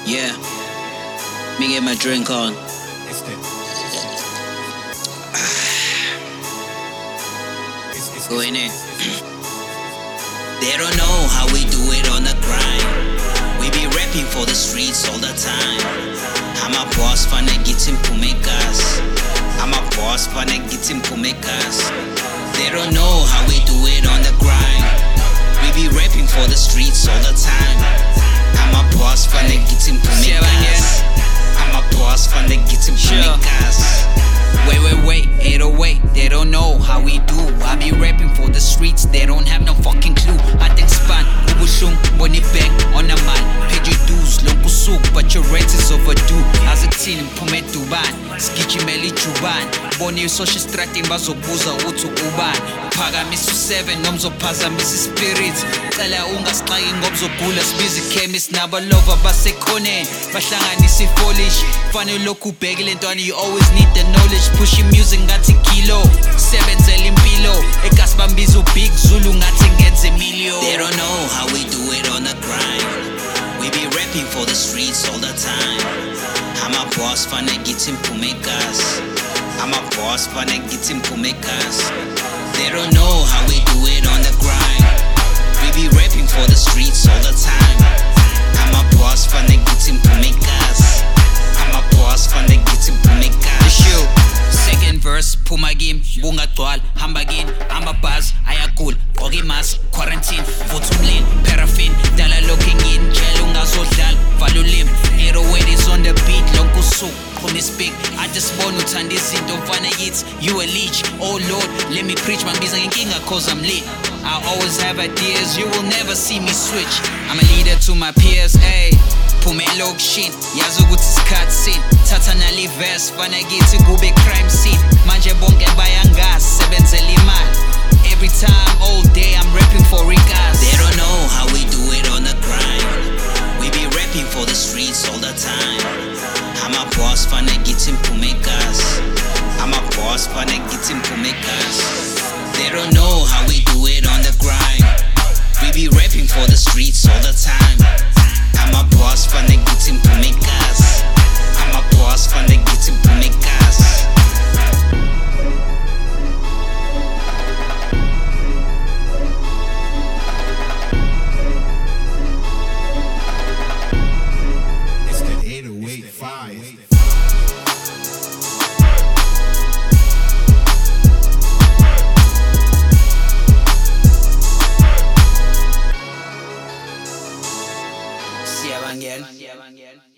Yeah, me get my drink on. Go in it. They don't know how we do it on the grind. We be rapping for the streets all the time. I'm a boss, fana gitim pumekas. I'm a boss, fana gitim pumekas. They don't know how we do it on the grind. We be rapping for the streets all the time. I'm a boss, fana gitim pumekas. I'm a boss, fana gitim pumekas. Wait, 808, they don't know how we do. I be rapping for the streets, they don't have no fucking clue. I think span, ubushung, bonnie bang on a man. Paid your dues, lonku souk, but your rent is overdue. As a teen, pume duban, skitchy meli chuban. Bonnie social strating bazobuza utu uban. Paga misu 7, nomzo paza misi spirits. Tala unga slagi ngomzo gula, music chemist, naba lover, base kone. Bahlanganisi folish, fane loku begile ntwani, you always need the knowledge. Pushing music ngathi kilo, sebenzela impilo. Ekasibambiza big Zulu ngathi ngenze milio. They don't know how we do it on the grind. We be rapping for the streets all the time. I'm a boss, fana gitim pumekas. I'm a boss, fana gitim pumekas. They don't know how we do it on the grind. We be rapping for the streets all the time. I'm a boss, fana gitim pumekas. I'm a boss, fana gitim pumekas. Second verse, Puma game, bunga twal, hambagin, I'm a buzz, ayakul, ogi mas, quarantine, votumlin, paraffin, dala looking in, chelunga social, valulim, 808 is on the beat, lonku souk, kumi speak, I just want to turn this into fana hits, you a leech, oh Lord, let me preach, my business kinga cause I'm lit. I always have ideas, you will never see me switch, I'm a leader to my peers, ayy. Pumelo shit, yazi ukuthi isikhathi sin. Thatha nali verse, fana githi kube crime scene. Manje bonke bayangazi, sebenzela imali. Every time, all day, I'm rapping for Rikas. They don't know how we do it on the grind. We be rapping for the streets all the time. I'm a boss, fana githi pumekas. I'm a boss, fana githi pumekas. They don't know how we do it on the grind. We be rapping for the streets all the time. I'm a boss, fana gitim pumekas. I'm a boss, fana gitim pumekas. It's the 808 fire. Siyabangela.